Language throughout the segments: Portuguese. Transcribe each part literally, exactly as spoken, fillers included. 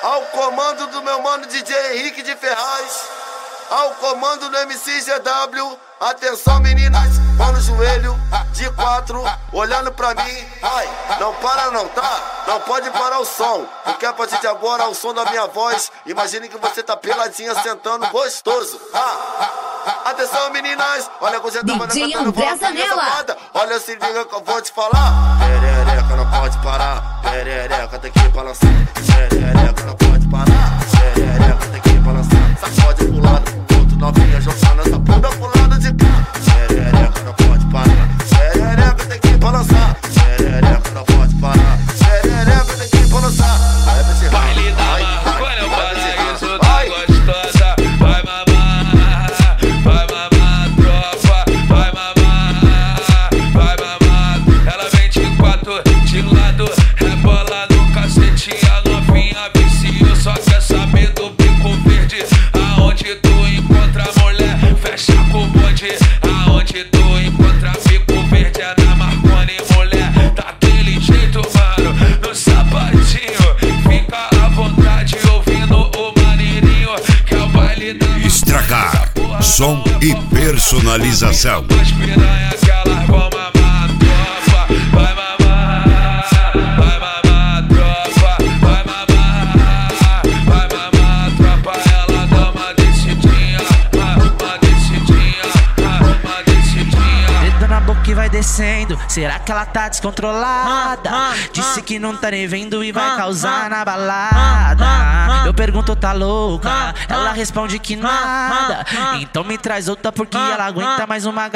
Ao comando do meu mano D J Henrique de Ferraz, ao comando do M C G W. Atenção meninas, mão no joelho, de quatro, olhando pra mim. Ai, não para não, tá? Não pode parar o som, porque a partir de agora o som da minha voz. Imagine que você tá peladinha sentando gostoso, tá? Atenção meninas, olha a coisa da banda cantando bola. Olha, se liga que eu vou te falar. Perereca não pode parar, perereca tem que balançar. Perereca não pode parar, perereca tem que balançar. Sacode pro lado, outro novinha jogando essa bunda pro lado de cá. Perereca não pode parar, perereca tem que balançar. Perereca não pode parar, perereca tem que balançar. Baile da maconha, eu falei isso tá gostosa. Vai mamar, vai mamar, tropa, vai mamar, vai mamar. Ela vem de quatro, de lado, rebola no cacete. A novinha viciou, só quer saber do bico verde. Aonde tu encontra a mulher, fecha com o bonde. Aonde tu encontra bico verde, é na Marconi, mulher. Daquele jeito, mano, no sapatinho. Fica à vontade ouvindo o maneirinho, que é o baile da Estragar, som e personalização. As piranhas que elas vão mamar, tropa, vai mamar, vai mamar, tropa, vai mamar, vai mamar, tropa. Ela dá uma descidinha, uma descidinha, uma descidinha. Dedo na boca e vai descendo, será que ela tá descontrolada? Disse que não tá nem vendo e vai causar na balada. Eu pergunto, tá louca? Ela responde que nada. Então me traz outra porque ela aguenta mais uma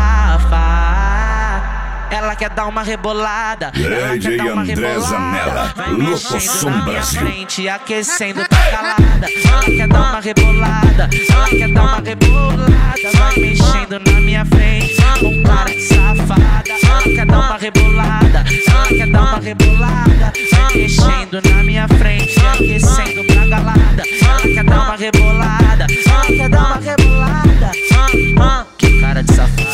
garrafa. Ela quer dar uma rebolada, ela quer dar uma rebolada. Vai mexendo na minha frente, aquecendo, tá calada. Ela quer dar uma rebolada, ela quer dar uma rebolada. Vai mexendo na minha frente, com cara de safada. Ela quer dar uma rebolada, ela quer dar uma rebolada. Vai mexendo na minha frente, aquecendo pra galada. Ela quer dar uma rebolada, ela quer dar uma rebolada. Que cara de safada.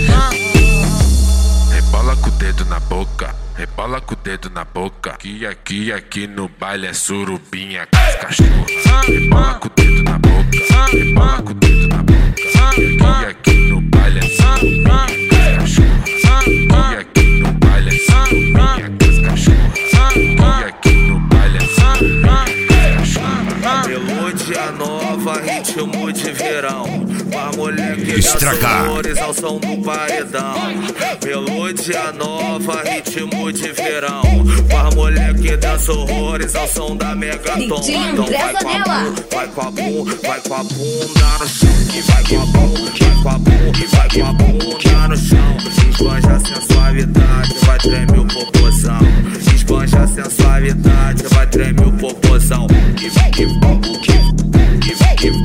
Rebola com o dedo na boca, rebola com o dedo na boca. Aqui, aqui, aqui no baile é surubinha com as cachorras. Rebola com o dedo na boca, rebola com o dedo na boca. Aqui, aqui no baile é surubinha com as cachorras. Aqui, aqui no baile é surubinha com as cachorras. Aqui, aqui no baile é surubinha com as cachorras. Melodia nova, ritmo de verão. Pra mulher que Estragar. dá flores ao som do paredão. Melodia nova, ritmo de verão. Pra mulher que dança horrores ao som da Megaton. Então vai com a bunda, vai com a bunda, vai com a bunda no chão. E vai com a bunda, vai com a bunda, e vai com a bunda no chão. Esbanja a sensualidade, vai tremer o popozão. Esbanja a sensualidade, vai tremer o popozão. E vai que e vai que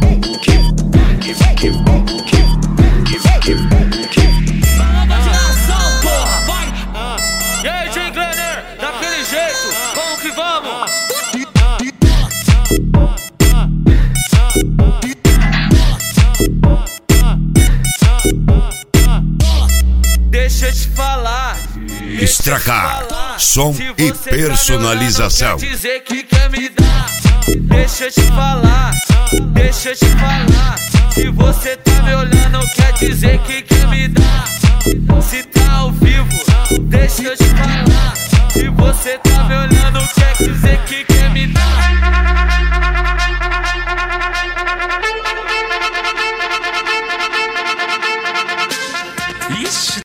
E aí, Jay Glenner, daquele jeito, vamos que vamos. Deixa eu te falar. Estragar, som e personalização. Quer dizer que quer me dar. Deixa eu te falar, deixa eu te falar. Se você tá me olhando, quer dizer que quer me dar. Se tá ao vivo, deixa eu te falar. Se você tá me olhando, quer dizer que quer me dar.